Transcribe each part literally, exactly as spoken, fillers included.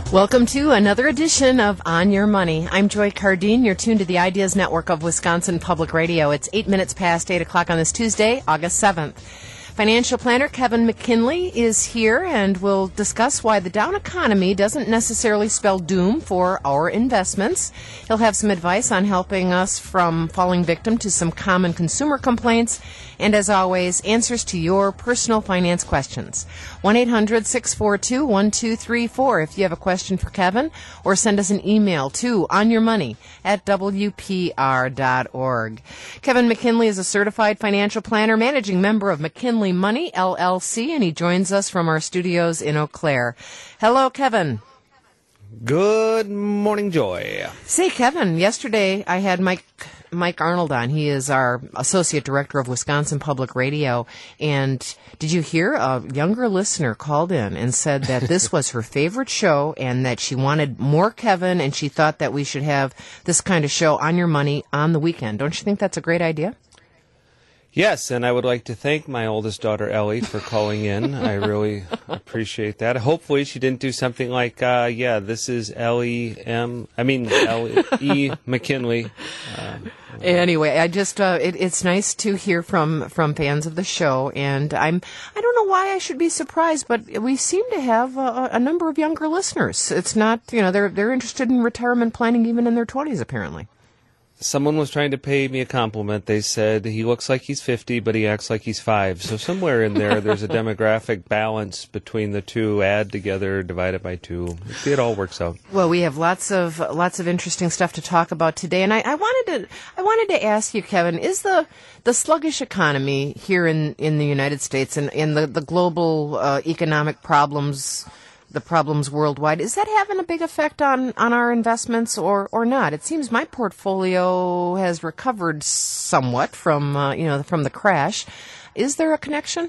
Welcome to another edition of On Your Money. I'm Joy Cardine. You're tuned to the Ideas Network of Wisconsin Public Radio. It's eight minutes past eight o'clock on this Tuesday, August seventh. Financial planner Kevin McKinley is here and will discuss why the down economy doesn't necessarily spell doom for our investments. He'll have some advice on helping us from falling victim to some common consumer complaints. And as always, answers to your personal finance questions. one eight hundred six four two one two three four if you have a question for Kevin, or send us an email to onyourmoney at w p r dot org. Kevin McKinley is a certified financial planner, managing member of McKinley Money, L L C, and he joins us from our studios in Eau Claire. Hello, Kevin. Good morning, Joy. Say, Kevin, yesterday I had Mike Mike Arnold on. He is our Associate Director of Wisconsin Public Radio. And did you hear? A younger listener called in and said that this was her favorite show and that she wanted more Kevin, and she thought that we should have this kind of show on your money on the weekend. Don't you think that's a great idea? Yes, and I would like to thank my oldest daughter, Ellie, for calling in. I really appreciate that. Hopefully she didn't do something like, uh, yeah, this is Ellie M. I mean, Ellie E. McKinley. Uh, Anyway, I just uh, it, it's nice to hear from, from fans of the show, and I'm I don't know why I should be surprised, but we seem to have a, a number of younger listeners. It's not, you know, they're they're interested in retirement planning even in their twenties, apparently. Someone was trying to pay me a compliment. They said he looks like he's fifty, but he acts like he's five. So somewhere in there, there's a demographic balance between the two. Add together, divided by two. It all works out. Well, we have lots of lots of interesting stuff to talk about today, and I, I wanted to I wanted to ask you, Kevin, is the the sluggish economy here in, in the United States and, and the the global uh, economic problems, the problems worldwide, is that having a big effect on, on our investments or, or not? It seems my portfolio has recovered somewhat from, uh, you know, from the crash. Is there a connection?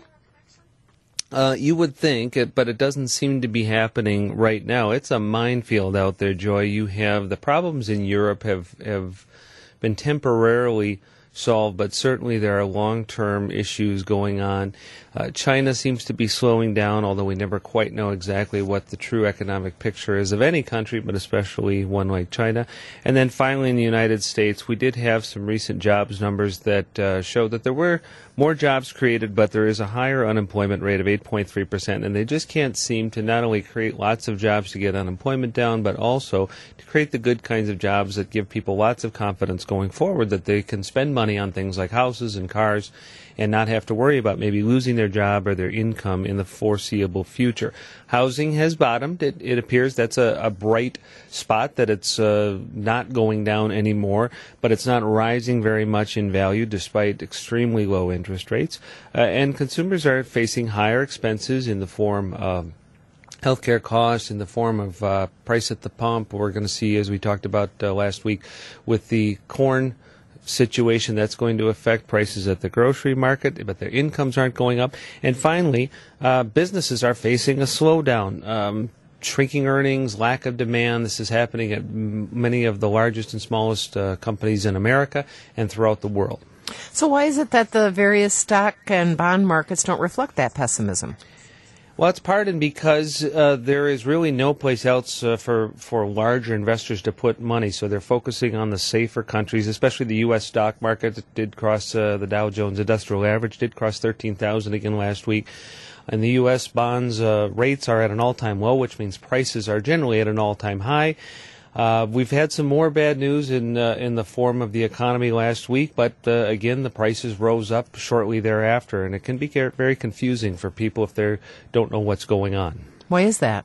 Uh, you would think, it, but it doesn't seem to be happening right now. It's a minefield out there, Joy. You have the problems in Europe have, have been temporarily solved, but certainly there are long-term issues going on. Uh, China seems to be slowing down, although we never quite know exactly what the true economic picture is of any country, but especially one like China. And then finally in the United States, we did have some recent jobs numbers that uh, show that there were more jobs created, but there is a higher unemployment rate of eight point three percent, and they just can't seem to not only create lots of jobs to get unemployment down, but also to create the good kinds of jobs that give people lots of confidence going forward that they can spend money on things like houses and cars and not have to worry about maybe losing their job or their income in the foreseeable future. Housing has bottomed. It, it appears that's a, a bright spot, that it's uh, not going down anymore, but it's not rising very much in value despite extremely low interest rates. Uh, and consumers are facing higher expenses in the form of healthcare costs, in the form of uh, price at the pump. We're going to see, as we talked about uh, last week, with the corn situation, that's going to affect prices at the grocery market, but their incomes aren't going up. And finally, uh, businesses are facing a slowdown. Um, shrinking earnings, lack of demand. This is happening at m- many of the largest and smallest uh, companies in America and throughout the world. So why is it that the various stock and bond markets don't reflect that pessimism? Well, it's part and because uh, there is really no place else uh, for, for larger investors to put money, so they're focusing on the safer countries, especially the U S stock market. It did cross uh, the Dow Jones Industrial Average, did cross thirteen thousand again last week. And the U S bonds uh, rates are at an all-time low, which means prices are generally at an all-time high. Uh, we've had some more bad news in uh, in the form of the economy last week, but uh, again, the prices rose up shortly thereafter, and it can be very confusing for people if they don't know what's going on. Why is that?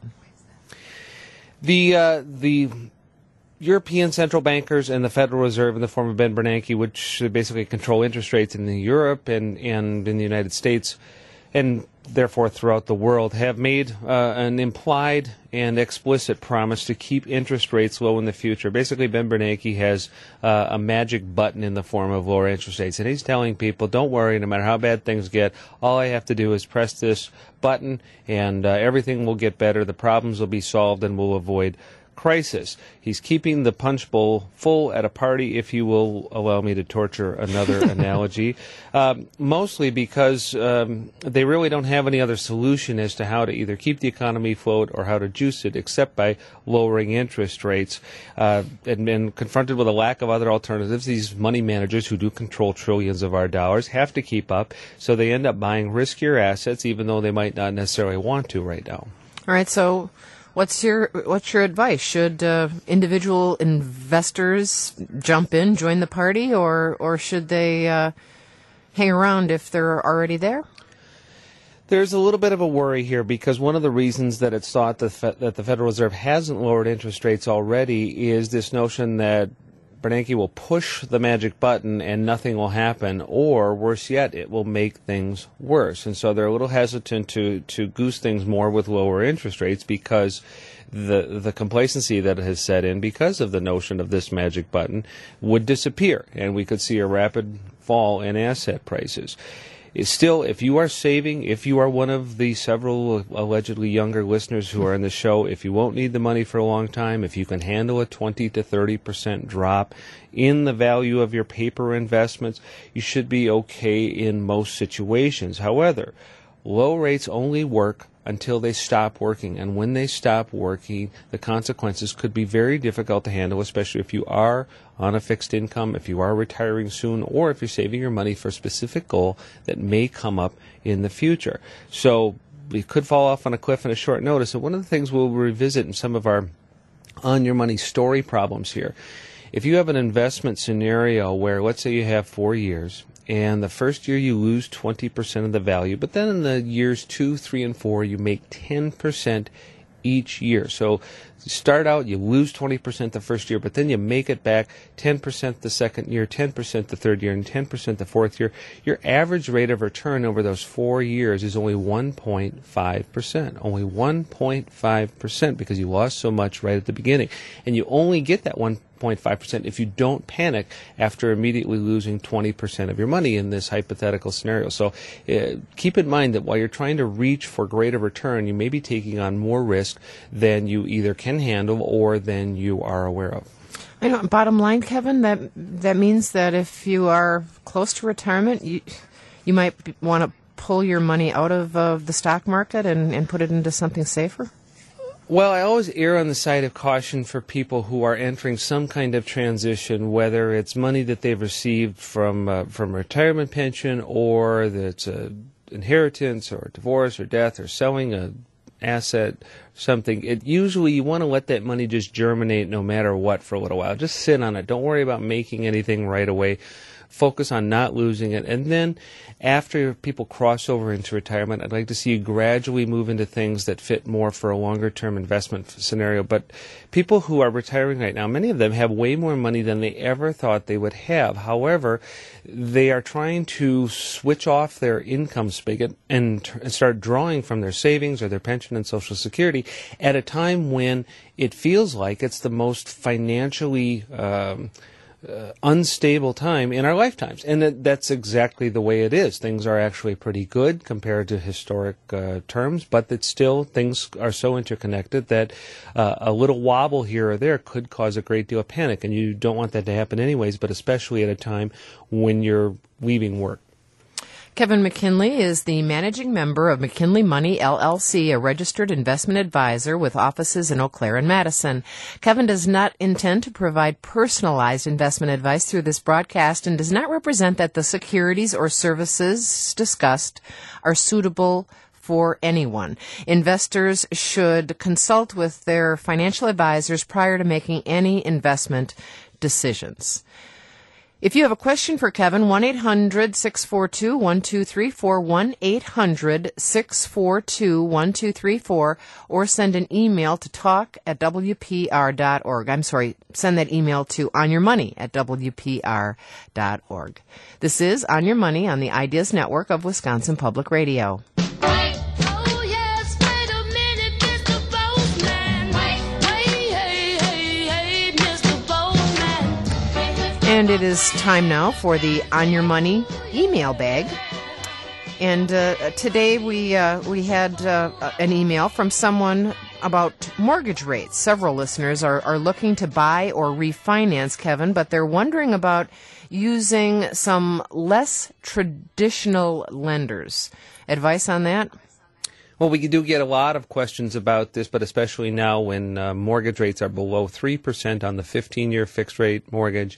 The uh, the European central bankers and the Federal Reserve in the form of Ben Bernanke, which basically control interest rates in Europe and, and in the United States, and therefore throughout the world, have made uh, an implied and explicit promise to keep interest rates low in the future. Basically, Ben Bernanke has uh, a magic button in the form of lower interest rates, and he's telling people, don't worry, no matter how bad things get, all I have to do is press this button, and uh, everything will get better, the problems will be solved, and we'll avoid crisis. He's keeping the punch bowl full at a party, if you will allow me to torture another analogy, um, mostly because um, they really don't have any other solution as to how to either keep the economy afloat or how to juice it except by lowering interest rates. Uh, and been confronted with a lack of other alternatives, these money managers who do control trillions of our dollars have to keep up, so they end up buying riskier assets even though they might not necessarily want to right now. All right, so what's your what's your advice? Should uh, individual investors jump in, join the party, or or should they uh, hang around if they're already there? There's a little bit of a worry here because one of the reasons that it's thought that, fe- that the Federal Reserve hasn't lowered interest rates already is this notion that Bernanke will push the magic button and nothing will happen, or worse yet, it will make things worse. And so they're a little hesitant to, to goose things more with lower interest rates because the the complacency that has set in because of the notion of this magic button would disappear, and we could see a rapid fall in asset prices. Is still, if you are saving, if you are one of the several allegedly younger listeners who are in the show, if you won't need the money for a long time, if you can handle a twenty to thirty percent drop in the value of your paper investments, you should be okay in most situations. However, low rates only work until they stop working, and when they stop working, the consequences could be very difficult to handle, especially if you are on a fixed income, if you are retiring soon, or if you're saving your money for a specific goal that may come up in the future. So we could fall off on a cliff in a short notice, and one of the things we'll revisit in some of our On Your Money story problems here, if you have an investment scenario where, let's say you have four years, and the first year you lose twenty percent of the value, but then in the years two, three, and four, you make ten percent each year. So you start out, you lose twenty percent the first year, but then you make it back ten percent the second year, ten percent the third year, and ten percent the fourth year. Your average rate of return over those four years is only one point five percent. Only one point five percent because you lost so much right at the beginning. And you only get that one point five percent if you don't panic after immediately losing twenty percent of your money in this hypothetical scenario. So uh, keep in mind that while you're trying to reach for greater return, you may be taking on more risk than you either can handle or than you are aware of. I know. Bottom line, Kevin, that that means that if you are close to retirement, you you might want to pull your money out of uh, the stock market and, and put it into something safer? Well, I always err on the side of caution for people who are entering some kind of transition, whether it's money that they've received from uh, from retirement pension, or that's a inheritance or divorce or death or selling a asset, something. It usually you want to let that money just germinate no matter what for a little while. Just sit on it. Don't worry about making anything right away. Focus on not losing it. And then after people cross over into retirement, I'd like to see you gradually move into things that fit more for a longer-term investment scenario. But people who are retiring right now, many of them have way more money than they ever thought they would have. However, they are trying to switch off their income spigot and, t- and start drawing from their savings or their pension and Social Security at a time when it feels like it's the most financially um, Uh, unstable time in our lifetimes. And that, that's exactly the way it is. Things are actually pretty good compared to historic uh, terms, but that still things are so interconnected that uh, a little wobble here or there could cause a great deal of panic, and you don't want that to happen anyways, but especially at a time when you're leaving work. Kevin McKinley is the managing member of McKinley Money, L L C, a registered investment advisor with offices in Eau Claire and Madison. Kevin does not intend to provide personalized investment advice through this broadcast and does not represent that the securities or services discussed are suitable for anyone. Investors should consult with their financial advisors prior to making any investment decisions. If you have a question for Kevin, one eight hundred six four two one two three four, one eight hundred six four two one two three four, or send an email to talk at w p r dot org. I'm sorry, send that email to onyourmoney at w p r dot org. This is On Your Money on the Ideas Network of Wisconsin Public Radio. And it is time now for the On Your Money email bag. And uh, today we uh, we had uh, an email from someone about mortgage rates. Several listeners are, are looking to buy or refinance, Kevin, but they're wondering about using some less traditional lenders. Advice on that? Well, we do get a lot of questions about this, but especially now when uh, mortgage rates are below three percent on the fifteen-year fixed-rate mortgage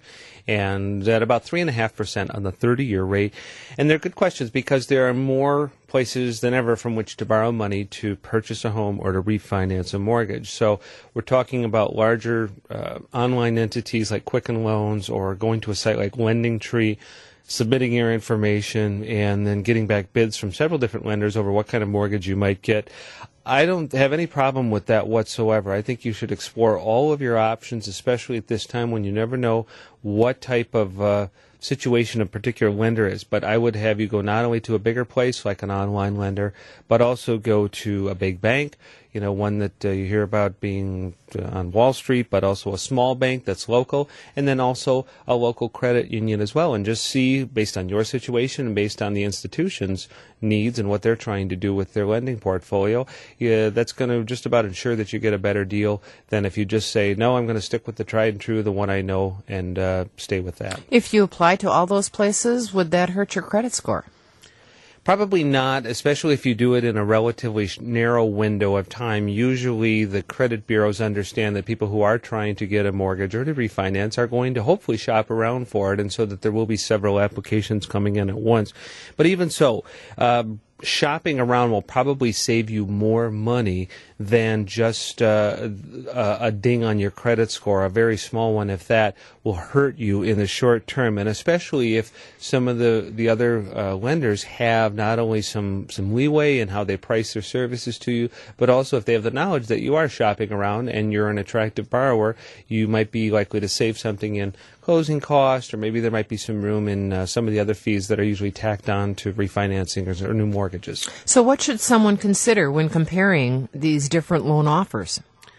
and at about three point five percent on the thirty-year rate. And they're good questions because there are more places than ever from which to borrow money to purchase a home or to refinance a mortgage. So we're talking about larger uh, online entities like Quicken Loans or going to a site like LendingTree, submitting your information, and then getting back bids from several different lenders over what kind of mortgage you might get. I don't have any problem with that whatsoever. I think you should explore all of your options, especially at this time when you never know what type of uh, situation a particular lender is. But I would have you go not only to a bigger place like an online lender, but also go to a big bank, you know, one that uh, you hear about being uh, on Wall Street, but also a small bank that's local, and then also a local credit union as well, and just see, based on your situation and based on the institution's needs and what they're trying to do with their lending portfolio, yeah, that's going to just about ensure that you get a better deal than if you just say, no, I'm going to stick with the tried and true, the one I know, and uh, stay with that. If you apply to all those places, would that hurt your credit score? Probably not, especially if you do it in a relatively narrow window of time. Usually the credit bureaus understand that people who are trying to get a mortgage or to refinance are going to hopefully shop around for it, and so that there will be several applications coming in at once. But even so, uh, shopping around will probably save you more money than just uh, a, a ding on your credit score. A very small one, if that, will hurt you in the short term, and especially if some of the, the other uh, lenders have not only some, some leeway in how they price their services to you, but also if they have the knowledge that you are shopping around and you're an attractive borrower, you might be likely to save something in closing cost, or maybe there might be some room in uh, some of the other fees that are usually tacked on to refinancing or, or new mortgages. So what should someone consider when comparing these different loan offers?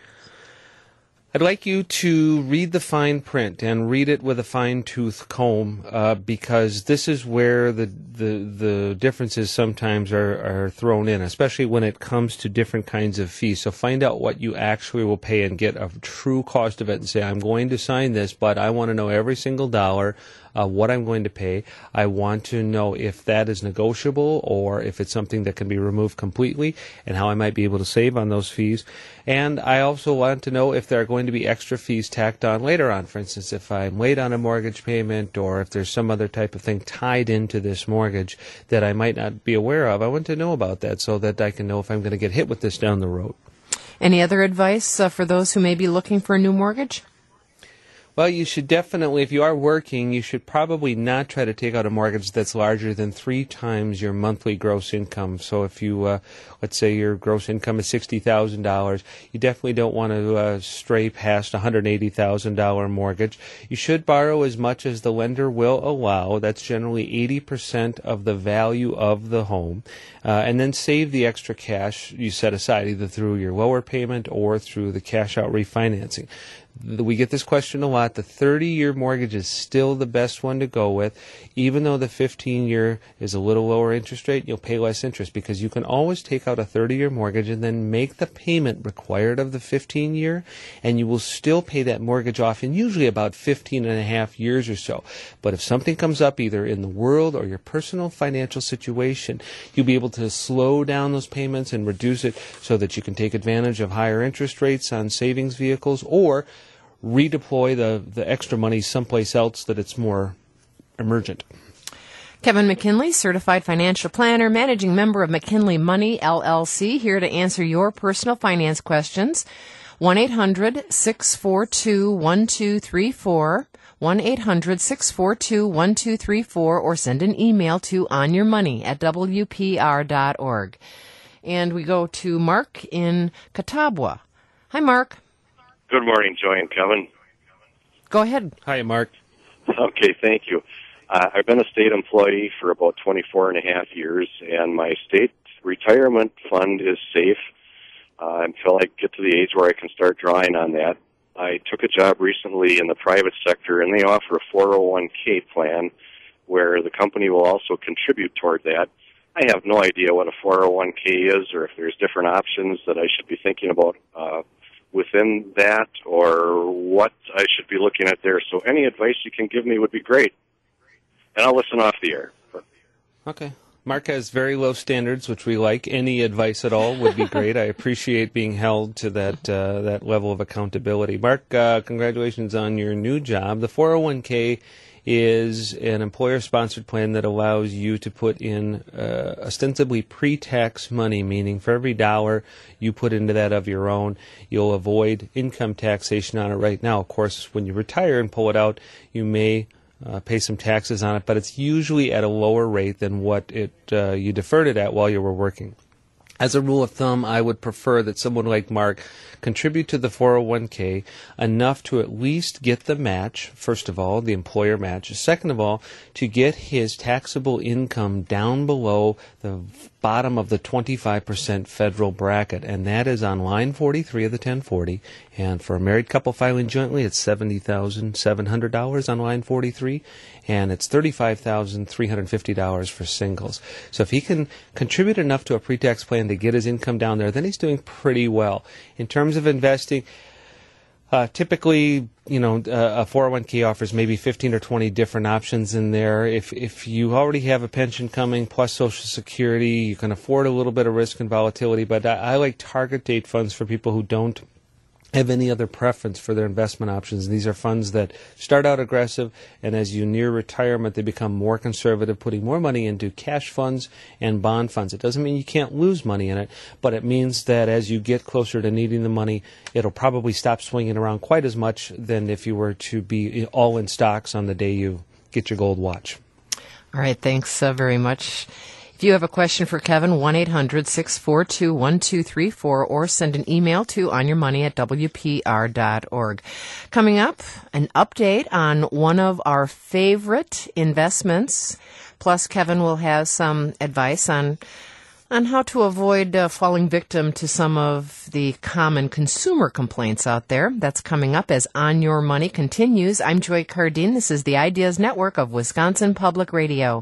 I'd like you to read the fine print and read it with a fine-tooth comb, uh, because this is where the, the the differences sometimes are, are thrown in, especially when it comes to different kinds of fees. So find out what you actually will pay and get a true cost of it and say, I'm going to sign this, but I want to know every single dollar, uh, what I'm going to pay. I want to know if that is negotiable or if it's something that can be removed completely and how I might be able to save on those fees. And I also want to know if there are going to be extra fees tacked on later on. For instance, if I'm late on a mortgage payment or if there's some other type of thing tied into this mortgage that I might not be aware of, I want to know about that so that I can know if I'm going to get hit with this down the road. Any other advice uh, for those who may be looking for a new mortgage? Well, you should definitely, if you are working, you should probably not try to take out a mortgage that's larger than three times your monthly gross income. So if you, uh, let's say your gross income is sixty thousand dollars, you definitely don't want to uh, stray past a one hundred eighty thousand dollars mortgage. You should borrow as much as the lender will allow. That's generally eighty percent of the value of the home. Uh, and then save the extra cash you set aside, either through your lower payment or through the cash-out refinancing. We get this question a lot. The thirty-year mortgage is still the best one to go with. Even though the fifteen-year is a little lower interest rate, you'll pay less interest because you can always take out a thirty-year mortgage and then make the payment required of the fifteen-year, and you will still pay that mortgage off in usually about fifteen and a half years or so. But if something comes up either in the world or your personal financial situation, you'll be able to slow down those payments and reduce it so that you can take advantage of higher interest rates on savings vehicles or redeploy the, the extra money someplace else that it's more emergent. Kevin McKinley, Certified Financial Planner, Managing Member of McKinley Money, L L C, here to answer your personal finance questions. one eight hundred six four two one two three four, one eight hundred six four two one two three four, or send an email to onyourmoney at w p r dot org. And we go to Mark in Catawba. Hi, Mark. Good morning, Joy and Kevin. Go ahead. Hi, Mark. Okay, thank you. Uh, I've been a state employee for about twenty-four and a half years, and my state retirement fund is safe uh, until I get to the age where I can start drawing on that. I took a job recently in the private sector, and they offer a four oh one k plan where the company will also contribute toward that. I have no idea what a four oh one k is or if there's different options that I should be thinking about uh, within that or what I should be looking at there. So any advice you can give me would be great. And I'll listen off the air. Okay. Mark has very low standards, which we like. Any advice at all would be great. I appreciate being held to that uh, that level of accountability. Mark, uh, congratulations on your new job. The four oh one k is an employer-sponsored plan that allows you to put in uh, ostensibly pre-tax money, meaning for every dollar you put into that of your own, you'll avoid income taxation on it right now. Of course, when you retire and pull it out, you may uh, pay some taxes on it, but it's usually at a lower rate than what it uh, you deferred it at while you were working. As a rule of thumb, I would prefer that someone like Mark contribute to the four oh one k enough to at least get the match, first of all, the employer match. Second of all, to get his taxable income down below the bottom of the twenty-five percent federal bracket, and that is on line forty-three of the ten forty. And for a married couple filing jointly, it's seventy thousand seven hundred dollars on line forty-three, and it's thirty-five thousand three hundred fifty dollars for singles. So if he can contribute enough to a pre-tax plan to get his income down there, then he's doing pretty well. In terms of investing, uh, typically, you know, uh, a four oh one k offers maybe fifteen or twenty different options in there. If if you already have a pension coming plus Social Security, you can afford a little bit of risk and volatility. But I, I like target date funds for people who don't have any other preference for their investment options. These are funds that start out aggressive, and as you near retirement, they become more conservative, putting more money into cash funds and bond funds. It doesn't mean you can't lose money in it, but it means that as you get closer to needing the money, it'll probably stop swinging around quite as much than if you were to be all in stocks on the day you get your gold watch. All right, thanks uh, very much. If you have a question for Kevin, one eight hundred six four two one two three four or send an email to onyourmoney at w p r dot org. Coming up, an update on one of our favorite investments. Plus, Kevin will have some advice on on how to avoid uh, falling victim to some of the common consumer complaints out there. That's coming up as On Your Money continues. I'm Joy Cardine. This is the Ideas Network of Wisconsin Public Radio.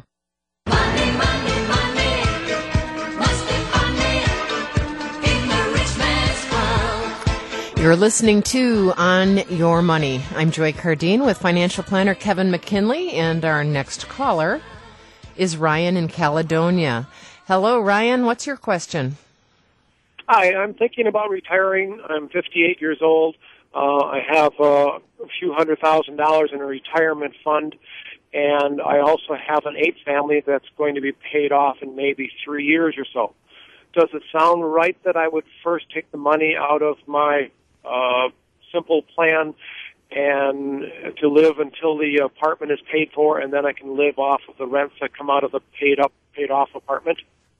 You're listening to On Your Money. I'm Joy Cardine with financial planner Kevin McKinley, and our next caller is Ryan in Caledonia. Hello, Ryan. What's your question? Hi, I'm thinking about retiring. I'm fifty-eight years old. Uh, I have uh, a few hundred thousand dollars in a retirement fund, and I also have an eight family that's going to be paid off in maybe three years or so. Does it sound right that I would first take the money out of my Uh, simple plan and to live until the apartment is paid for, and then I can live off of the rents that come out of the paid up, paid off apartment?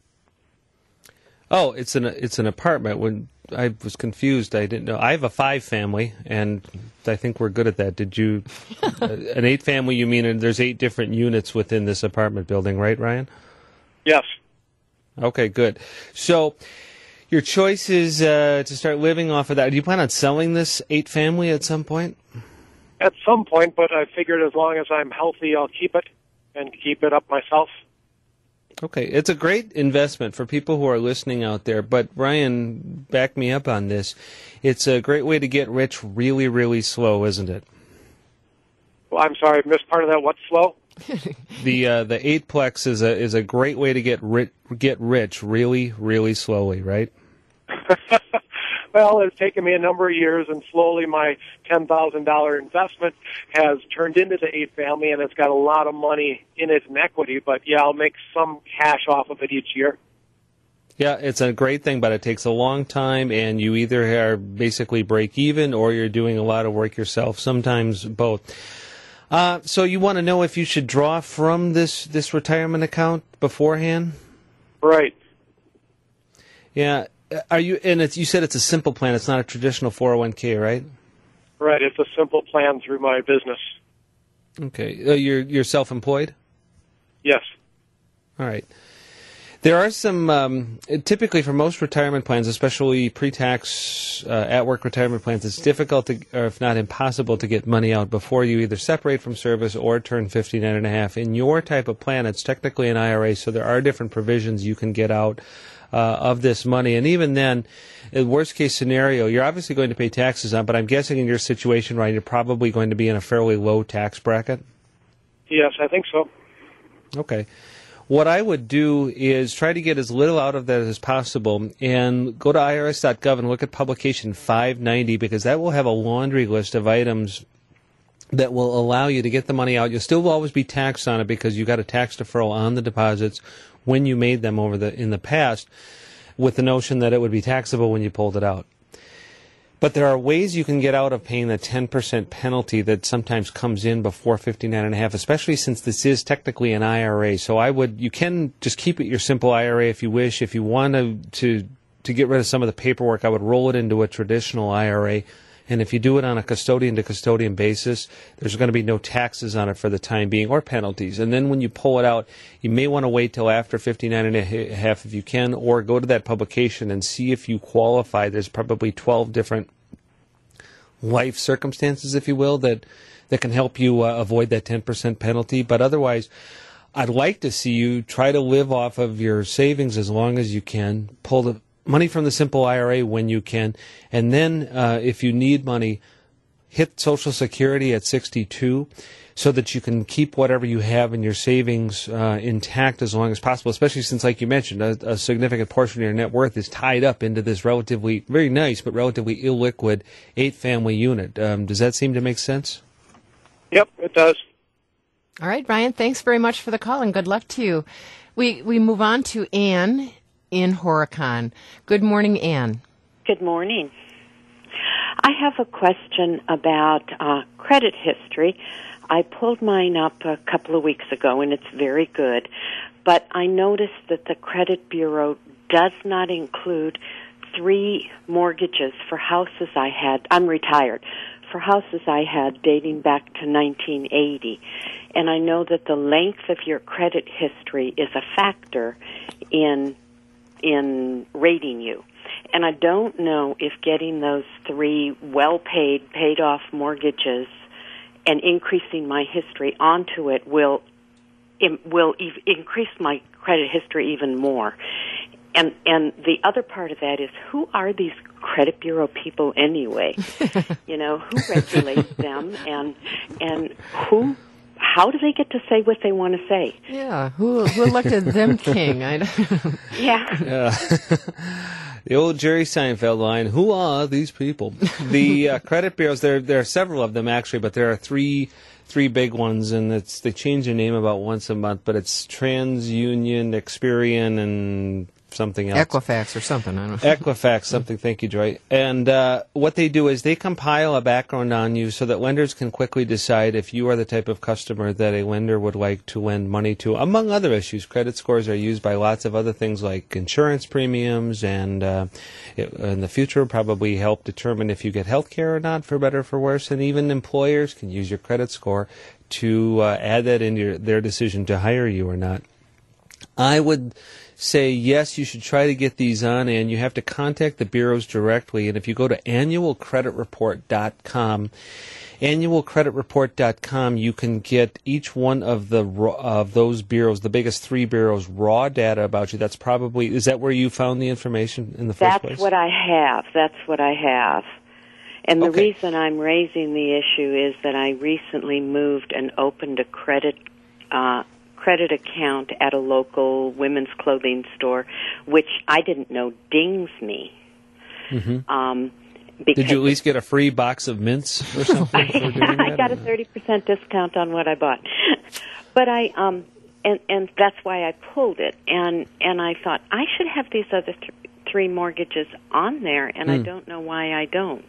Oh, it's an it's an apartment. When I was confused, I didn't know. I have a five family, and I think we're good at that. Did you uh, an eight family? You mean there's eight different units within this apartment building, right, Ryan? Yes. Okay, good. So your choice is uh, to start living off of that. Do you plan on selling this eight family at some point? At some point, but I figured as long as I'm healthy, I'll keep it and keep it up myself. Okay, it's a great investment for people who are listening out there. But Ryan, back me up on this. It's a great way to get rich really, really slow, isn't it? Well, I'm sorry, I missed part of that. What's slow? the uh, the eightplex is a is a great way to get ri- get rich really, really slowly, right? Well, it's taken me a number of years, and slowly my ten thousand dollars investment has turned into the eight family, and it's got a lot of money in it in equity. But, yeah, I'll make some cash off of it each year. Yeah, it's a great thing, but it takes a long time, and you either are basically break even or you're doing a lot of work yourself, sometimes both. Uh, so you want to know if you should draw from this, this retirement account beforehand? Right. Yeah. Are you? And it's, you said it's a simple plan. It's not a traditional four oh one k, right? Right. It's a simple plan through my business. Okay. Uh, you're you're self-employed? Yes. All right. There are some, um, typically for most retirement plans, especially pre-tax uh, at-work retirement plans, it's difficult to, or if not impossible, to get money out before you either separate from service or turn fifty-nine and a half. In your type of plan, it's technically an I R A, so there are different provisions you can get out uh, of this money. And even then, in worst case scenario, you're obviously going to pay taxes on, but I'm guessing in your situation, Ryan, you're probably going to be in a fairly low tax bracket? Yes, I think so. Okay. What I would do is try to get as little out of that as possible and go to I R S dot gov and look at publication five ninety, because that will have a laundry list of items that will allow you to get the money out. You'll still always be taxed on it because you got a tax deferral on the deposits when you made them over the in the past, with the notion that it would be taxable when you pulled it out. But there are ways you can get out of paying the ten percent penalty that sometimes comes in before fifty-nine and a half, especially since this is technically an I R A. So I would, you can just keep it your simple I R A if you wish. If you want to, to, to get rid of some of the paperwork, I would roll it into a traditional I R A. And if you do it on a custodian-to-custodian basis, there's going to be no taxes on it for the time being, or penalties. And then when you pull it out, you may want to wait till after fifty-nine and a half if you can, or go to that publication and see if you qualify. There's probably twelve different life circumstances, if you will, that, that can help you uh, avoid that ten percent penalty. But otherwise, I'd like to see you try to live off of your savings as long as you can, pull the money from the simple I R A when you can, and then uh, if you need money, hit Social Security at sixty-two so that you can keep whatever you have in your savings uh, intact as long as possible, especially since, like you mentioned, a, a significant portion of your net worth is tied up into this relatively, very nice, but relatively illiquid eight-family unit. Um, does that seem to make sense? Yep, it does. All right, Brian, thanks very much for the call, and good luck to you. We, we move on to Anne in Horicon. Good morning, Anne. Good morning. I have a question about uh, credit history. I pulled mine up a couple of weeks ago, and it's very good. But I noticed that the credit bureau does not include three mortgages for houses I had. I'm retired. For houses I had dating back to nineteen eighty. And I know that the length of your credit history is a factor in in rating you. And I don't know if getting those three well-paid, paid-off mortgages and increasing my history onto it will will ev- increase my credit history even more. And and the other part of that is, who are these credit bureau people anyway? You know, who regulates them, and and who? How do they get to say what they want to say? Yeah, who who elected them king? I don't Yeah. Yeah. The old Jerry Seinfeld line, who are these people? The uh, credit bureaus, there there are several of them actually, but there are three three big ones, and it's they change their name about once a month, but it's TransUnion, Experian, and something else. Equifax or something. I don't know. Equifax, something. Thank you, Joy. And uh, what they do is they compile a background on you so that lenders can quickly decide if you are the type of customer that a lender would like to lend money to. Among other issues, credit scores are used by lots of other things like insurance premiums, and uh, it, in the future probably help determine if you get health care or not, for better or for worse. And even employers can use your credit score to uh, add that into your, their decision to hire you or not. I would say, yes, you should try to get these on, and you have to contact the bureaus directly. And if you go to annual credit report dot com, annual credit report dot com, you can get each one of the of those bureaus, the biggest three bureaus, raw data about you. That's probably, is that where you found the information in the first That's place? That's what I have. That's what I have. And the Okay. reason I'm raising the issue is that I recently moved and opened a credit uh credit account at a local women's clothing store, which I didn't know dings me. Mm-hmm. Um, Did you at least get a free box of mints or something for doing that? I got a thirty percent discount on what I bought. But I, um, and, and that's why I pulled it. And, and I thought, I should have these other th- three mortgages on there, and mm. I don't know why I don't.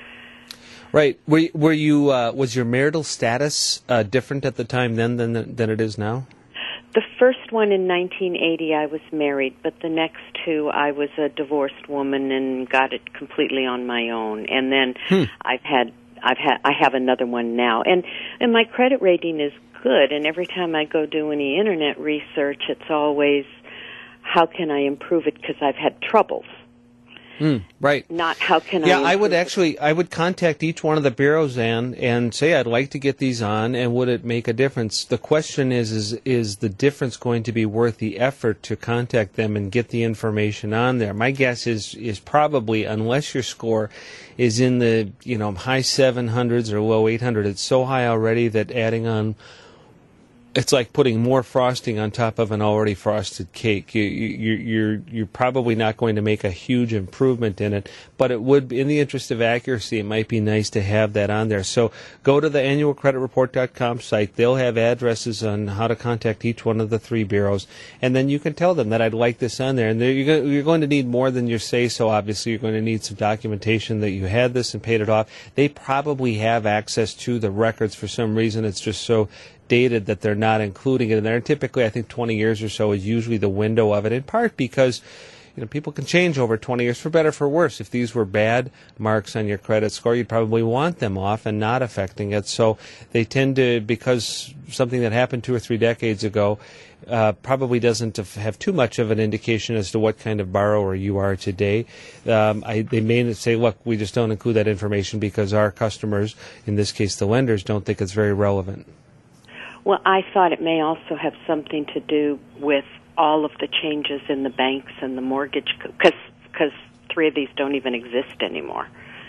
Right. Were, were you, uh, was your marital status uh, different at the time then than, than it is now? The first one in nineteen eighty, I was married, but the next two, I was a divorced woman and got it completely on my own. And then hmm. I've had, I've had, I have another one now, and and my credit rating is good. And every time I go do any internet research, it's always how can I improve it because I've had troubles. Mm, right. Not how can yeah, I... Yeah, I would it? actually, I would contact each one of the bureaus, Ann, and say I'd like to get these on, and would it make a difference? The question is, is, is the difference going to be worth the effort to contact them and get the information on there? My guess is, is probably, unless your score is in the, you know, high seven hundreds or low eight hundred, it's so high already that adding on, it's like putting more frosting on top of an already frosted cake. You, you, you're you're probably not going to make a huge improvement in it, but it would, in the interest of accuracy, it might be nice to have that on there. So go to the annual credit report dot com site. They'll have addresses on how to contact each one of the three bureaus, and then you can tell them that I'd like this on there. And you're going, you're going to need more than your say-so, obviously. You're going to need some documentation that you had this and paid it off. They probably have access to the records for some reason. It's just so dated that they're not including it in there. And typically, I think twenty years or so is usually the window of it, in part because you know people can change over twenty years, for better, for worse. If these were bad marks on your credit score, you'd probably want them off and not affecting it. So they tend to, because something that happened two or three decades ago uh, probably doesn't have too much of an indication as to what kind of borrower you are today. Um, I, they may say, look, we just don't include that information because our customers, in this case the lenders, don't think it's very relevant. Well, I thought it may also have something to do with all of the changes in the banks and the mortgage, because because three of these don't even exist anymore.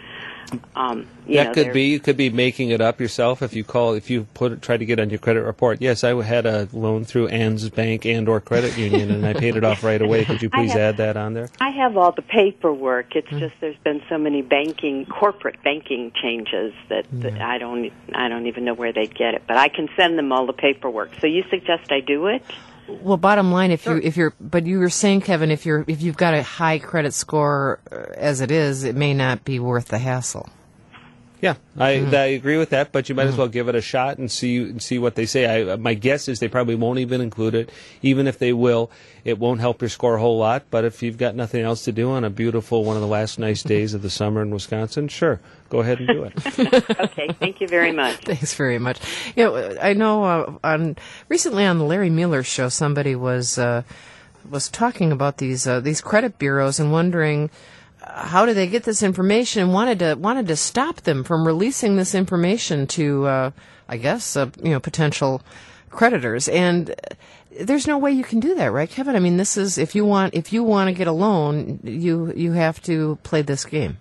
Um, you that know, could be. You could be making it up yourself if you call. If you put it, try to get on your credit report. Yes, I had a loan through Ann's Bank and or Credit Union, and I paid it off right away. Could you please have, add that on there? I have all the paperwork. It's mm. just there's been so many banking, corporate banking changes that, that mm. I don't, I don't even know where they'd get it. But I can send them all the paperwork. So you suggest I do it? Well, bottom line, if you if you're, but you were saying, Kevin, if you're if you've got a high credit score as it is, it may not be worth the hassle. Yeah, I, mm. I agree with that, but you might mm. as well give it a shot and see and see what they say. I, my guess is they probably won't even include it. Even if they will, it won't help your score a whole lot. But if you've got nothing else to do on a beautiful, one of the last nice days of the summer in Wisconsin, sure, go ahead and do it. Okay, thank you very much. Thanks very much. You know, I know uh, on recently on the Larry Mueller show, somebody was uh, was talking about these uh, these credit bureaus and wondering, how do they get this information, and wanted to wanted to stop them from releasing this information to, uh, I guess, uh, you know, potential creditors. And there's no way you can do that, right, Kevin? I mean, this is if you want if you want to get a loan, you you have to play this game.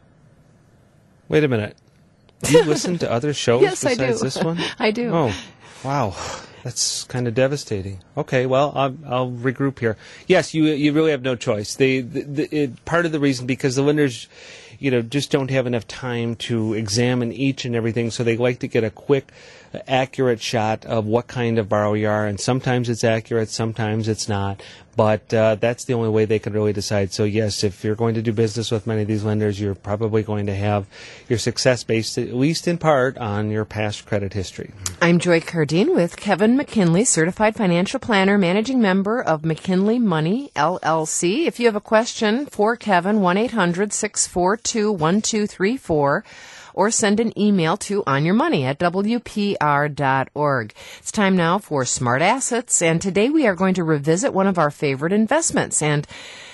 Wait a minute. Do you listen to other shows yes, besides I do. this one? I do. Oh, wow. That's kind of devastating. Okay, well, I'll, I'll regroup here. Yes, you you really have no choice. They the, the, it, part of the reason because the lenders, you know, just don't have enough time to examine each and everything, so they like to get a quick, accurate shot of what kind of borrower you are, and sometimes it's accurate, sometimes it's not. But uh, that's the only way they can really decide. So, yes, if you're going to do business with many of these lenders, you're probably going to have your success based, at least in part, on your past credit history. I'm Joy Cardine with Kevin McKinley, Certified Financial Planner, Managing Member of McKinley Money, L L C. If you have a question for Kevin, one eight hundred six four two one two three four. Or send an email to onyourmoney at w p r dot org. It's time now for Smart Assets, and today we are going to revisit one of our favorite investments. And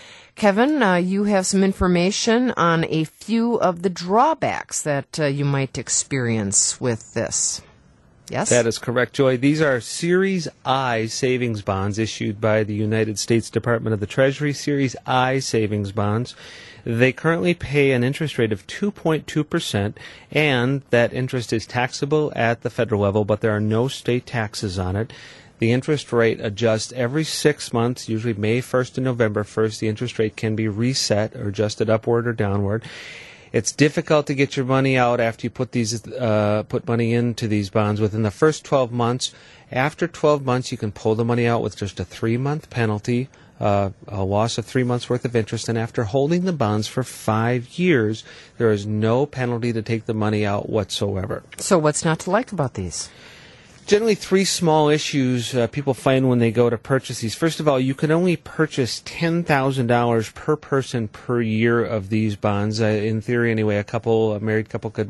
Kevin, uh, you have some information on a few of the drawbacks that uh, you might experience with this. Yes? That is correct, Joy. These are Series I savings bonds issued by the United States Department of the Treasury, Series I savings bonds. They currently pay an interest rate of two point two percent, and that interest is taxable at the federal level, but there are no state taxes on it. The interest rate adjusts every six months, usually May first and November first. The interest rate can be reset or adjusted upward or downward. It's difficult to get your money out after you put these uh, put money into these bonds within the first twelve months. After twelve months, you can pull the money out with just a three-month penalty, uh, a loss of three months' worth of interest. And after holding the bonds for five years, there is no penalty to take the money out whatsoever. So what's not to like about these? Generally, three small issues uh, people find when they go to purchase these. First of all, you can only purchase ten thousand dollars per person per year of these bonds. Uh, in theory, anyway, a couple, a married couple could buy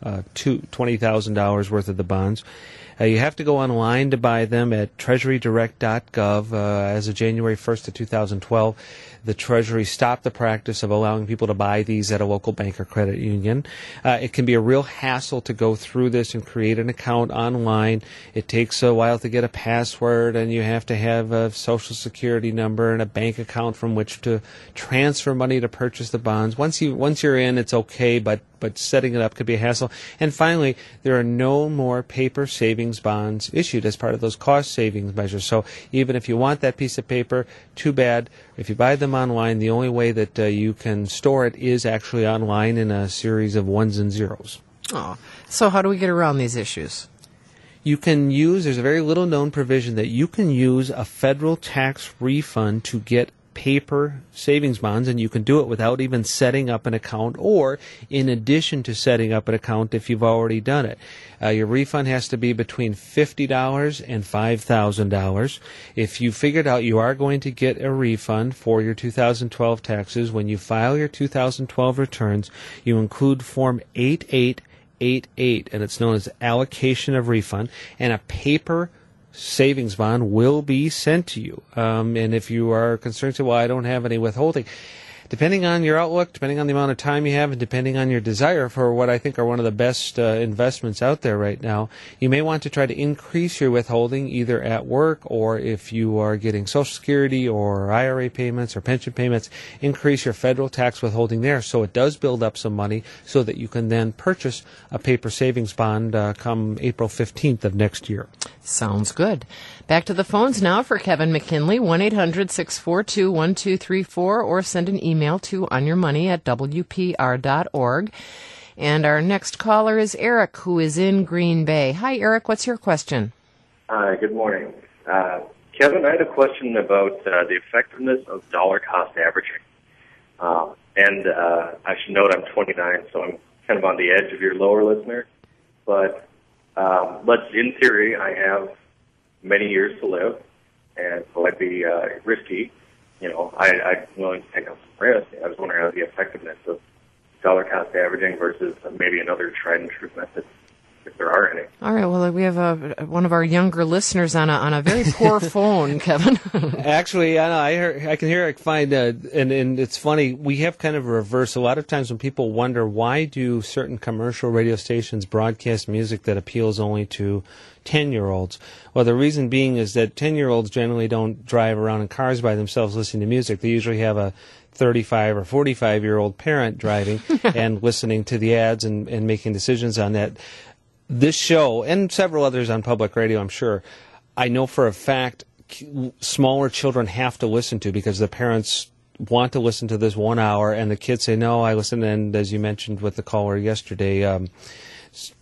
uh, two, twenty thousand dollars worth of the bonds. Uh, you have to go online to buy them at treasury direct dot gov. Uh, as of January first of two thousand twelve, the Treasury stopped the practice of allowing people to buy these at a local bank or credit union. Uh, it can be a real hassle to go through this and create an account online. It takes a while to get a password, and you have to have a social security number and a bank account from which to transfer money to purchase the bonds. Once you once you're in, it's okay, but but setting it up could be a hassle. And finally, there are no more paper savings bonds issued as part of those cost savings measures. So even if you want that piece of paper, too bad. If you buy them online, the only way that uh, you can store it is actually online in a series of ones and zeros. Oh, so how do we get around these issues? You can use, there's a very little known provision that you can use a federal tax refund to get paper savings bonds, and you can do it without even setting up an account or in addition to setting up an account if you've already done it. Uh, your refund has to be between fifty dollars and five thousand dollars. If you figured out you are going to get a refund for your two thousand twelve taxes, when you file your two thousand twelve returns, you include Form eighty-eight eighty-eight, and it's known as allocation of refund, and a paper savings bond will be sent to you. Um, and if you are concerned, say, well, I don't have any withholding, depending on your outlook, depending on the amount of time you have, and depending on your desire for what I think are one of the best uh, investments out there right now, you may want to try to increase your withholding either at work, or if you are getting Social Security or I R A payments or pension payments, increase your federal tax withholding there so it does build up some money so that you can then purchase a paper savings bond uh, come April fifteenth of next year. Sounds good. Back to the phones now for Kevin McKinley, one eight hundred six four two one two three four, or send an email to onyourmoney at w p r dot org. And our next caller is Eric, who is in Green Bay. Hi, Eric. What's your question? Hi, good morning. Uh, Kevin, I had a question about uh, the effectiveness of dollar cost averaging. Uh, and uh, I should note I'm twenty-nine, so I'm kind of on the edge of your lower listener. But um, let's, in theory, I have many years to live, and so I'd be uh, risky. You know, I, I'm willing to take up some risk. I was wondering how the effectiveness of dollar cost averaging versus maybe another tried and true method, if there are any. All right. Well, we have a, one of our younger listeners on a on a very poor phone, Kevin. Actually, I know, I, hear, I can hear Eric find, uh, and, and it's funny, we have kind of a reverse. A lot of times when people wonder why do certain commercial radio stations broadcast music that appeals only to ten-year-olds, well, the reason being is that ten-year-olds generally don't drive around in cars by themselves listening to music. They usually have a thirty-five or forty-five-year-old parent driving and listening to the ads and, and making decisions on that. This show, and several others on public radio, I'm sure, I know for a fact smaller children have to listen to because the parents want to listen to this one hour, and the kids say, no, I listen. And as you mentioned with the caller yesterday, um, s-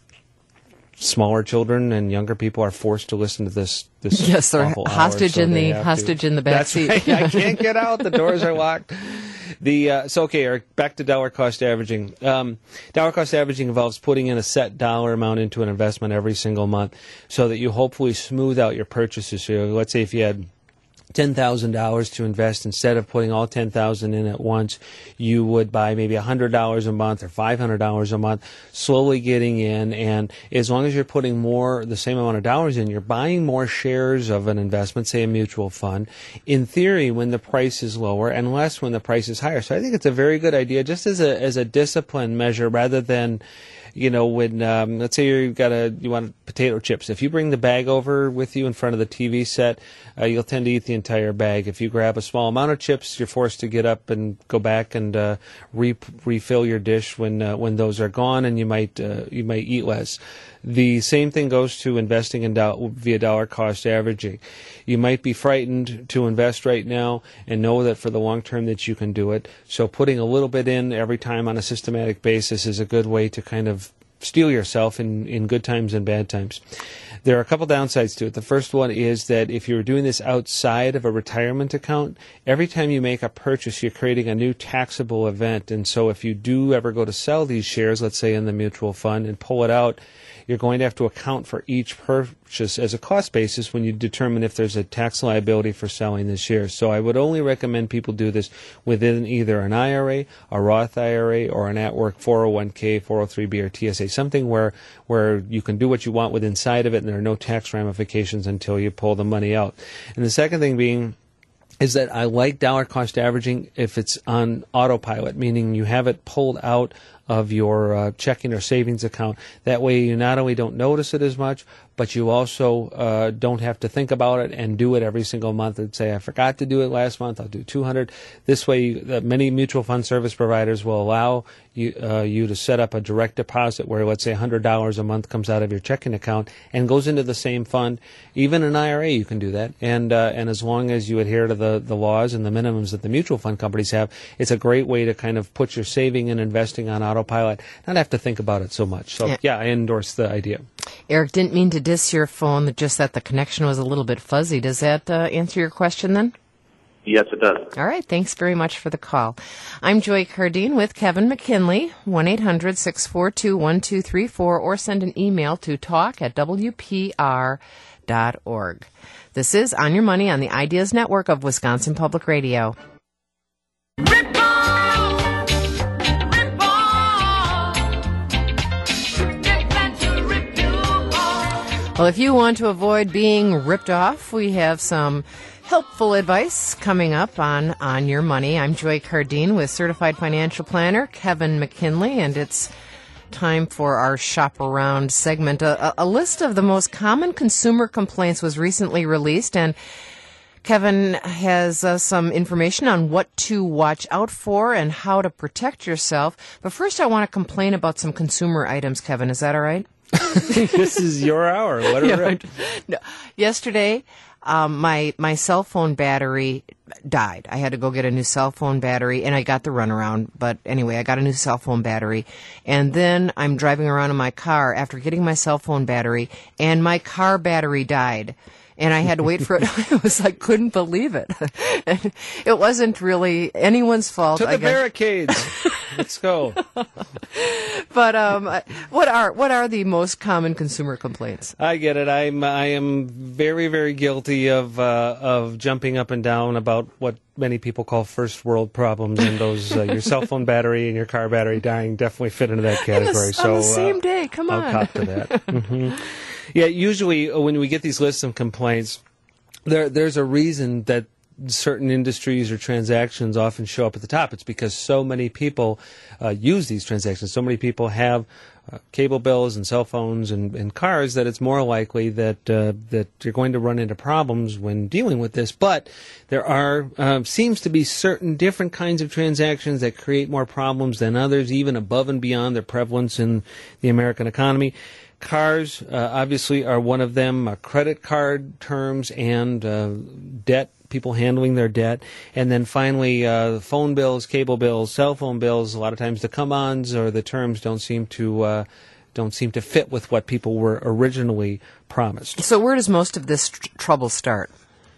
smaller children and younger people are forced to listen to this. This yes, they're awful hostage hour, so in the have hostage to. in the back That's seat. Right. I can't get out. The doors are locked. The uh, so okay, Eric. Back to dollar cost averaging. Um, dollar cost averaging involves putting in a set dollar amount into an investment every single month, so that you hopefully smooth out your purchases. So let's say if you had ten thousand dollars to invest, instead of putting all ten thousand dollars in at once, you would buy maybe one hundred dollars a month or five hundred dollars a month, slowly getting in. And as long as you're putting more, the same amount of dollars in, you're buying more shares of an investment, say a mutual fund, in theory when the price is lower, and less when the price is higher. So I think it's a very good idea, just as a as a discipline measure, rather than, you know, when um, let's say you've got a you want potato chips. If you bring the bag over with you in front of the T V set, uh, you'll tend to eat the entire bag. If you grab a small amount of chips, you're forced to get up and go back and uh, re- refill your dish when uh, when those are gone, and you might uh, you might eat less. The same thing goes to investing in do- via dollar cost averaging. You might be frightened to invest right now and know that for the long term that you can do it. So putting a little bit in every time on a systematic basis is a good way to kind of steel yourself in, in good times and bad times. There are a couple downsides to it. The first one is that if you're doing this outside of a retirement account, every time you make a purchase, you're creating a new taxable event. And so if you do ever go to sell these shares, let's say in the mutual fund, and pull it out, you're going to have to account for each purchase as a cost basis when you determine if there's a tax liability for selling the shares. So I would only recommend people do this within either an I R A, a Roth I R A, or an at-work four oh one k, four oh three b, or T S A. something where where you can do what you want with inside of it, and there are no tax ramifications until you pull the money out. And the second thing being is that I like dollar cost averaging if it's on autopilot, meaning you have it pulled out of your uh, checking or savings account. That way you not only don't notice it as much, but you also uh, don't have to think about it and do it every single month and say, I forgot to do it last month, I'll do two hundred. This way, uh, many mutual fund service providers will allow you, uh, you to set up a direct deposit where, let's say, one hundred dollars a month comes out of your checking account and goes into the same fund. Even an I R A, you can do that. And uh, and as long as you adhere to the, the laws and the minimums that the mutual fund companies have, it's a great way to kind of put your saving and investing on autopilot, not have to think about it so much. So, yeah, yeah I endorse the idea. Eric, didn't mean to diss your phone, just that the connection was a little bit fuzzy. Does that uh, answer your question then? Yes, it does. All right. Thanks very much for the call. I'm Joy Cardine with Kevin McKinley, one eight hundred six four two one two three four, or send an email to talk at w p r dot org. This is On Your Money on the Ideas Network of Wisconsin Public Radio. Rip Well, if you want to avoid being ripped off, we have some helpful advice coming up on On Your Money. I'm Joy Cardine with Certified Financial Planner Kevin McKinley, and it's time for our Shop Around segment. A, a list of the most common consumer complaints was recently released, and Kevin has uh, some information on what to watch out for and how to protect yourself. But first, I want to complain about some consumer items, Kevin. Is that all right? This is your hour. What yeah, a no. Yesterday, um, my my cell phone battery died. I had to go get a new cell phone battery, and I got the runaround. But anyway, I got a new cell phone battery. And then I'm driving around in my car after getting my cell phone battery, and my car battery died. And I had to wait for it. I was like, couldn't believe it. And it wasn't really anyone's fault. To the I guess. barricades. Let's go. But um, what are what are the most common consumer complaints? I get it. I'm I am very very guilty of uh, of jumping up and down about what many people call first world problems, and those uh, your cell phone battery and your car battery dying definitely fit into that category. On so the same uh, day, come on. I'll cop to that. Mm-hmm. Yeah, usually when we get these lists of complaints, there there's a reason that certain industries or transactions often show up at the top. It's because so many people uh, use these transactions. So many people have uh, cable bills and cell phones and, and cars that it's more likely that uh, that you're going to run into problems when dealing with this. But there are uh, seems to be certain different kinds of transactions that create more problems than others, even above and beyond their prevalence in the American economy. Cars, uh, obviously, are one of them. Uh, credit card terms and uh, debt, people handling their debt. And then finally, uh, phone bills, cable bills, cell phone bills. A lot of times the come-ons or the terms don't seem to uh, don't seem to fit with what people were originally promised. So where does most of this tr- trouble start?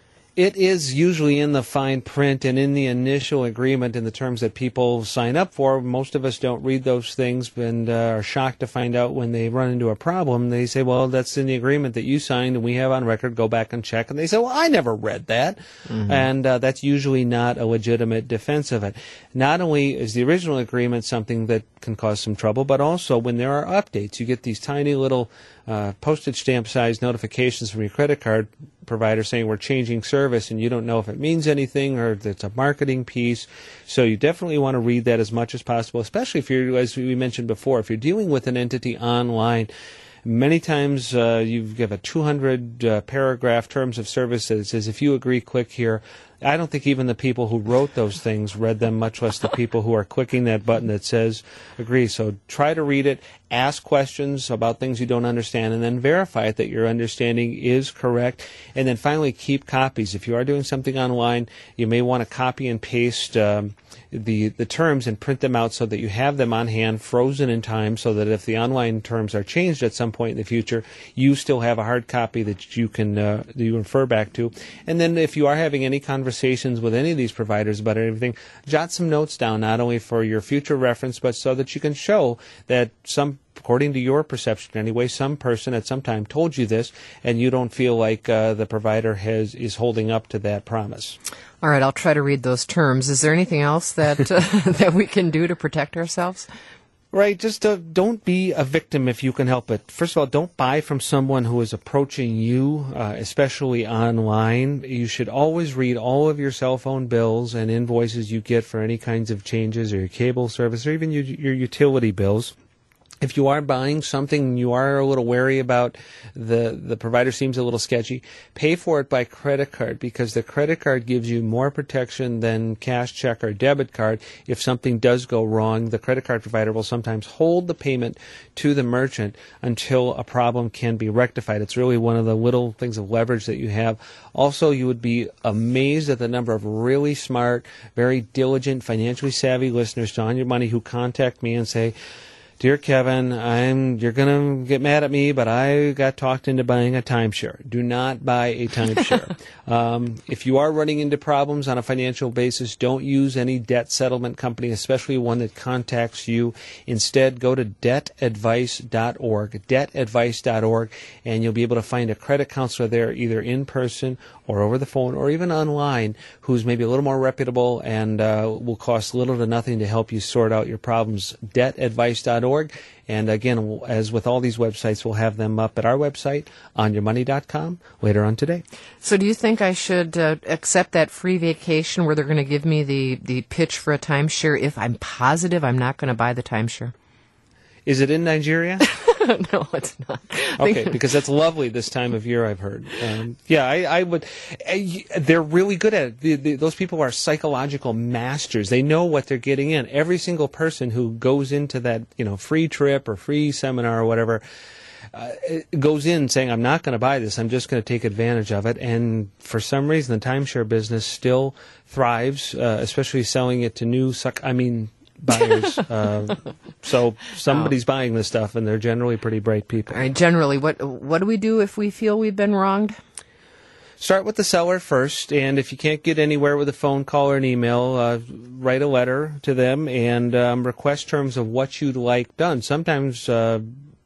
It is usually in the fine print and in the initial agreement in the terms that people sign up for. Most of us don't read those things and uh, are shocked to find out when they run into a problem. They say, well, that's in the agreement that you signed and we have on record. Go back and check. And they say, well, I never read that. Mm-hmm. And uh, that's usually not a legitimate defense of it. Not only is the original agreement something that can cause some trouble, but also when there are updates, you get these tiny little uh, postage stamp sized notifications from your credit card provider saying we're changing service, and you don't know if it means anything or if it's a marketing piece. So you definitely want to read that as much as possible, especially if you're, as we mentioned before, if you're dealing with an entity online. Many times uh, you give a two hundred uh, paragraph terms of service that says, if you agree, click here. I don't think even the people who wrote those things read them, much less the people who are clicking that button that says agree. So try to read it, ask questions about things you don't understand, and then verify it that your understanding is correct. And then finally, keep copies. If you are doing something online, you may want to copy and paste um, the the terms and print them out so that you have them on hand, frozen in time, so that if the online terms are changed at some point in the future, you still have a hard copy that you can uh, that you refer back to. And then if you are having any conversations with any of these providers about anything, jot some notes down, not only for your future reference, but so that you can show that some, according to your perception anyway, some person at some time told you this, and you don't feel like uh, the provider has is holding up to that promise. All right, I'll try to read those terms. Is there anything else that uh, that we can do to protect ourselves? Right, just uh, don't be a victim if you can help it. First of all, don't buy from someone who is approaching you, uh, especially online. You should always read all of your cell phone bills and invoices you get for any kinds of changes or your cable service or even your, your utility bills. If you are buying something you are a little wary about, the, the provider seems a little sketchy, pay for it by credit card because the credit card gives you more protection than cash, check, or debit card. If something does go wrong, the credit card provider will sometimes hold the payment to the merchant until a problem can be rectified. It's really one of the little things of leverage that you have. Also, you would be amazed at the number of really smart, very diligent, financially savvy listeners to On Your Money who contact me and say, "Dear Kevin, I'm you're going to get mad at me, but I got talked into buying a timeshare." Do not buy a timeshare. um, if you are running into problems on a financial basis, don't use any debt settlement company, especially one that contacts you. Instead, go to debt advice dot org, debt advice dot org, and you'll be able to find a credit counselor there, either in person or over the phone or even online, who's maybe a little more reputable and uh, will cost little to nothing to help you sort out your problems. debt advice dot org. And again, as with all these websites, we'll have them up at our website, on your money dot com, later on today. So do you think I should uh, accept that free vacation where they're going to give me the, the pitch for a timeshare if I'm positive I'm not going to buy the timeshare? Is it in Nigeria? No, it's not. Okay, because that's lovely this time of year, I've heard. Um, yeah, I, I would. Uh, they're really good at it. The, the, those people are psychological masters. They know what they're getting in. Every single person who goes into that, you know, free trip or free seminar or whatever, uh, goes in saying, "I'm not going to buy this. I'm just going to take advantage of it." And for some reason, the timeshare business still thrives, uh, especially selling it to new. Suck. I mean. buyers. Uh, so somebody's oh. buying this stuff, and they're generally pretty bright people. All right, generally, what what do we do if we feel we've been wronged? Start with the seller first, and if you can't get anywhere with a phone call or an email, uh, write a letter to them and um, request terms of what you'd like done. Sometimes uh,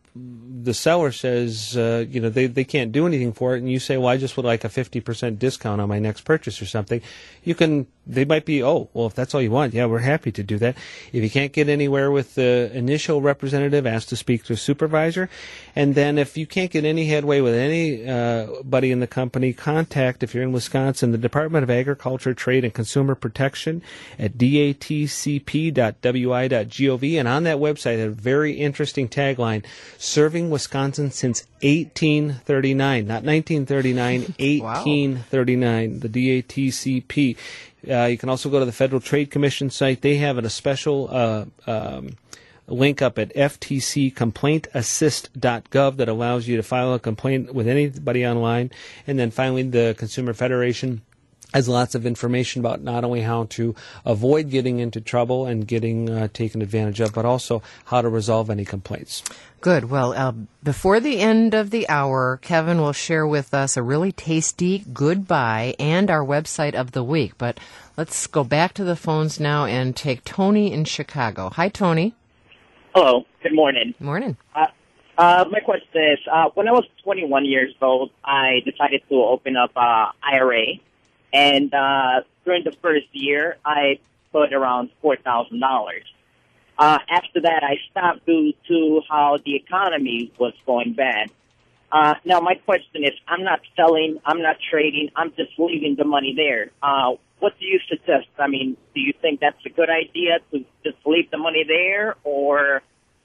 the seller says, uh, you know, they, they can't do anything for it, and you say, well, I just would like a fifty percent discount on my next purchase or something. You can, they might be, oh, well, if that's all you want, yeah, we're happy to do that. If you can't get anywhere with the initial representative, ask to speak to a supervisor. And then if you can't get any headway with anybody uh, in the company, contact, if you're in Wisconsin, the Department of Agriculture, Trade, and Consumer Protection at d a t c p dot w i dot gov. And on that website, a very interesting tagline, serving Wisconsin since eighteen thirty-nine, not nineteen thirty-nine, eighteen thirty-nine, wow. The D A T C P. Uh, you can also go to the Federal Trade Commission site. They have a special uh, um, link up at f t c complaint assist dot gov that allows you to file a complaint with anybody online. And then finally, the Consumer Federation has lots of information about not only how to avoid getting into trouble and getting uh, taken advantage of, but also how to resolve any complaints. Good. Well, uh, before the end of the hour, Kevin will share with us a really tasty goodbye and our website of the week. But let's go back to the phones now and take Tony in Chicago. Hi, Tony. Hello. Good morning. Morning. Uh, uh, my question is, uh, when I was twenty-one years old, I decided to open up a I R A. And uh, during the first year, I put around four thousand dollars. Uh, after that, I stopped due to how the economy was going bad. Uh, now, my question is, I'm not selling, I'm not trading, I'm just leaving the money there. Uh, what do you suggest? I mean, do you think that's a good idea to just leave the money there or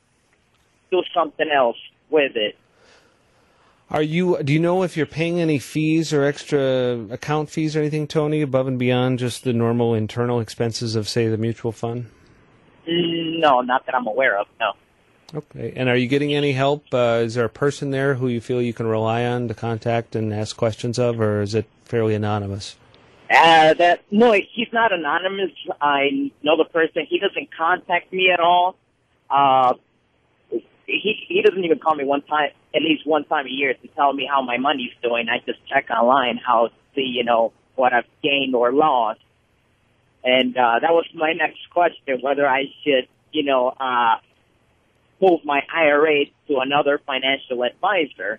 do something else with it? Are you? Do you know if you're paying any fees or extra account fees or anything, Tony, above and beyond just the normal internal expenses of, say, the mutual fund? No, not that I'm aware of, no. Okay. And are you getting any help? Uh, is there a person there who you feel you can rely on to contact and ask questions of, or is it fairly anonymous? Uh, that no, he's not anonymous. I know the person. He doesn't contact me at all. Uh, he he doesn't even call me one time, at least one time a year, to tell me how my money's doing. I just check online how to see, you know, what I've gained or lost. And uh, that was my next question, whether I should, you know, uh, move my I R A to another financial advisor.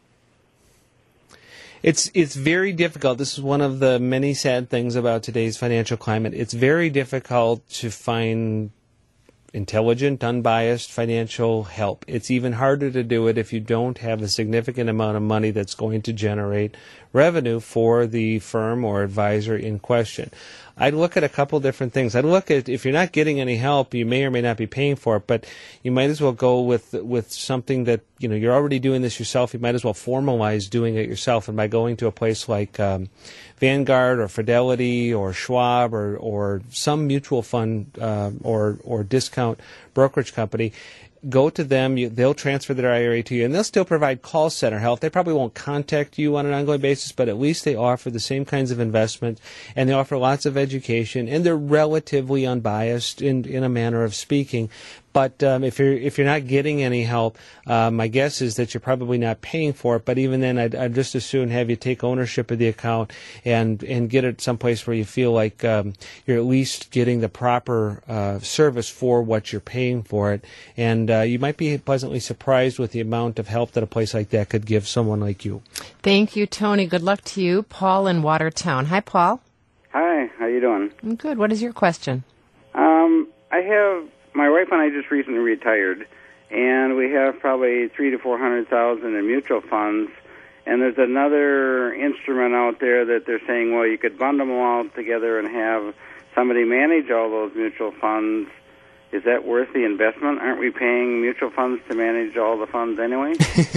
It's it's very difficult. This is one of the many sad things about today's financial climate. It's very difficult to find intelligent, unbiased financial help. It's even harder to do it if you don't have a significant amount of money that's going to generate revenue for the firm or advisor in question. I'd look at a couple different things. I'd look at, if you're not getting any help, you may or may not be paying for it, but you might as well go with with something that, you know, you're already doing this yourself. You might as well formalize doing it yourself. And by going to a place like um, Vanguard or Fidelity or Schwab or, or some mutual fund uh, or, or discount brokerage company, go to them, you, they'll transfer their I R A to you, and they'll still provide call center help. They probably won't contact you on an ongoing basis, but at least they offer the same kinds of investment, and they offer lots of education, and they're relatively unbiased in, in a manner of speaking. But um, if you're if you're not getting any help, uh, my guess is that you're probably not paying for it. But even then, I'd, I'd just as soon have you take ownership of the account and and get it someplace where you feel like um, you're at least getting the proper uh, service for what you're paying for it. And uh, you might be pleasantly surprised with the amount of help that a place like that could give someone like you. Thank you, Tony. Good luck to you. Paul in Watertown. Hi, Paul. Hi. How you doing? I'm good. What is your question? Um, I have. My wife and I just recently retired, and we have probably three to four hundred thousand in mutual funds. And there's another instrument out there that they're saying, well, you could bundle them all together and have somebody manage all those mutual funds. Is that worth the investment? Aren't we paying mutual funds to manage all the funds anyway?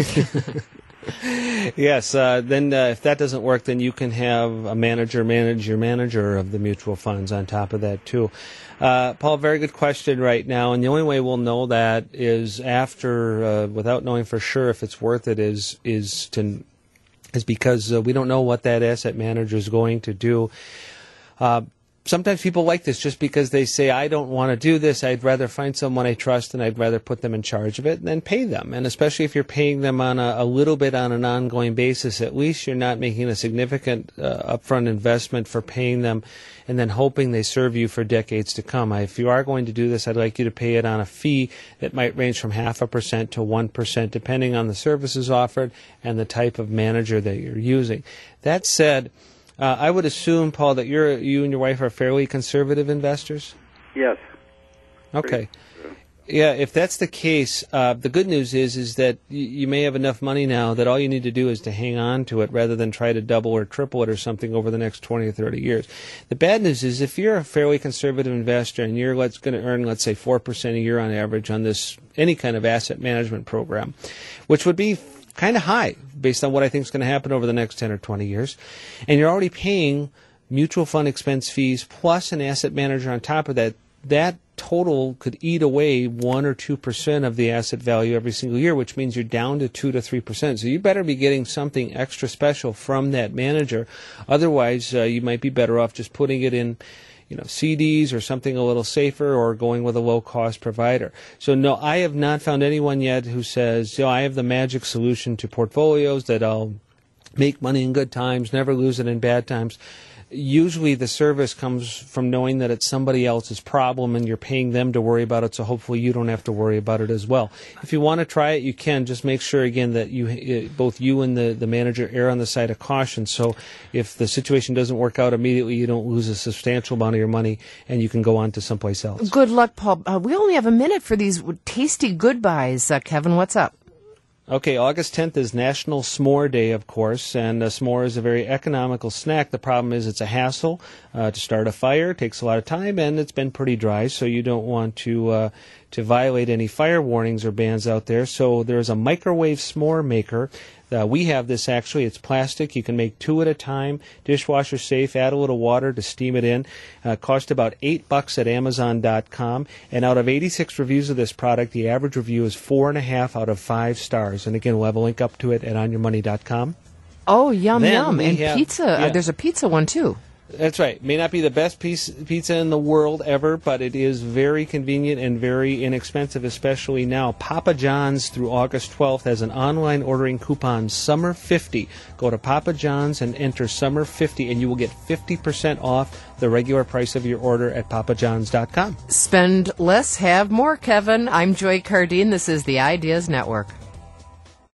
Yes. Uh, then uh, if that doesn't work, then you can have a manager manage your manager of the mutual funds on top of that, too. Uh, Paul, very good question right now, and the only way we'll know that is after, uh, without knowing for sure if it's worth it, is is to is because uh, we don't know what that asset manager is going to do. Uh, Sometimes people like this just because they say, I don't want to do this. I'd rather find someone I trust and I'd rather put them in charge of it and then pay them. And especially if you're paying them on a, a little bit on an ongoing basis, at least you're not making a significant uh, upfront investment for paying them and then hoping they serve you for decades to come. If you are going to do this, I'd like you to pay it on a fee that might range from half a percent to one percent, depending on the services offered and the type of manager that you're using. That said, Uh, I would assume, Paul, that you're, you and your wife are fairly conservative investors? Yes. Okay. Yeah, if that's the case, uh, the good news is is that y- you may have enough money now that all you need to do is to hang on to it rather than try to double or triple it or something over the next twenty or thirty years. The bad news is if you're a fairly conservative investor and you're let's going to earn, let's say, four percent a year on average on this any kind of asset management program, which would be kind of high based on what I think is going to happen over the next ten or twenty years, and you're already paying mutual fund expense fees plus an asset manager on top of that, that total could eat away one or two percent of the asset value every single year, which means you're down to two to three percent. So you better be getting something extra special from that manager. Otherwise, uh, you might be better off just putting it in, you know, C Ds or something a little safer, or going with a low-cost provider. So, no, I have not found anyone yet who says, you know, I have the magic solution to portfolios that I'll make money in good times, never lose it in bad times. Usually the service comes from knowing that it's somebody else's problem and you're paying them to worry about it, so hopefully you don't have to worry about it as well. If you want to try it, you can. Just make sure, again, that you, both you and the, the manager err on the side of caution, so if the situation doesn't work out immediately, you don't lose a substantial amount of your money and you can go on to someplace else. Good luck, Paul. Uh, we only have a minute for these tasty goodbyes. Uh, Kevin, what's up? Okay, August tenth is National S'more Day, of course, and a s'more is a very economical snack. The problem is it's a hassle uh, to start a fire. It takes a lot of time, and it's been pretty dry, so you don't want to uh, to violate any fire warnings or bans out there. So there's a microwave s'more maker. Uh, we have this, actually. It's plastic. You can make two at a time, dishwasher safe. Add a little water to steam it in. Uh, cost about eight bucks at Amazon dot com. And out of eighty-six reviews of this product, the average review is four and a half out of five stars. And again, we'll have a link up to it at on your money dot com. Oh, yum, Then yum. And have, pizza. Yeah. Uh, there's a pizza one, too. That's right. May not be the best piece, pizza in the world ever, but it is very convenient and very inexpensive, especially now. Papa John's through August twelfth has an online ordering coupon, Summer fifty. Go to Papa John's and enter Summer fifty, and you will get fifty percent off the regular price of your order at papa johns dot com. Spend less, have more, Kevin. I'm Joy Cardine. This is the Ideas Network.